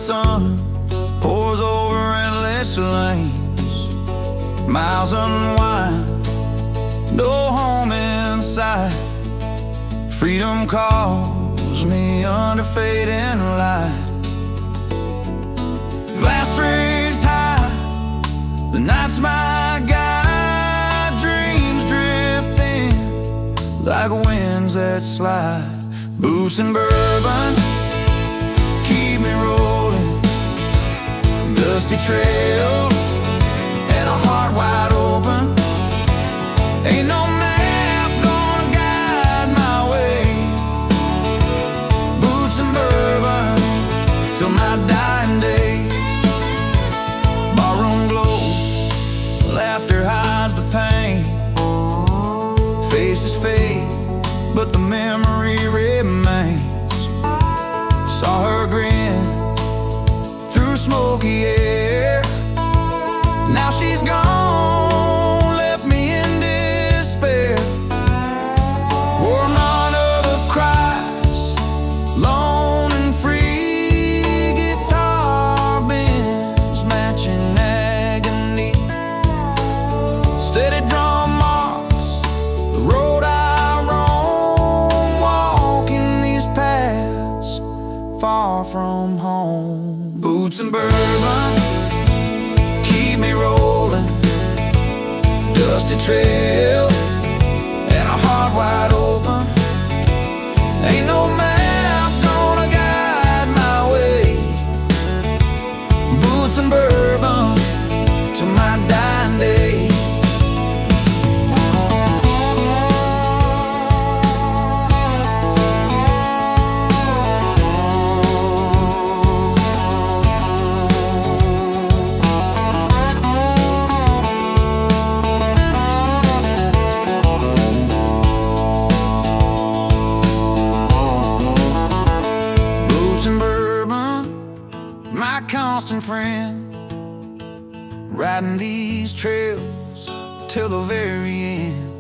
sun pours over endless lanes. Miles unwind, no home in sight. Freedom calls me under fading light. Glass raised high, the night's my guide. Dreams drifting like winds that slide. Boots and bourbon keep me rolling. Dusty trail and a heart wide open. Ain't no map gonna guide my way. Boots and bourbon till my dying day. Barroom glow, laughter hides the pain. Faces fade, but the memory remains. Saw her grin through smoky air. Now she's gone, left me in despair. Or none of the cries, lone and free. Guitar bends matching agony. Steady drum marks the road I roam. Walking these paths far from home. Boots and bourbon keep me rolling. Dusty trail and a heart wide open. Ain't no map gonna guide my way. Boots and bourbon to my dying day. My constant friend, riding these trails till the very end.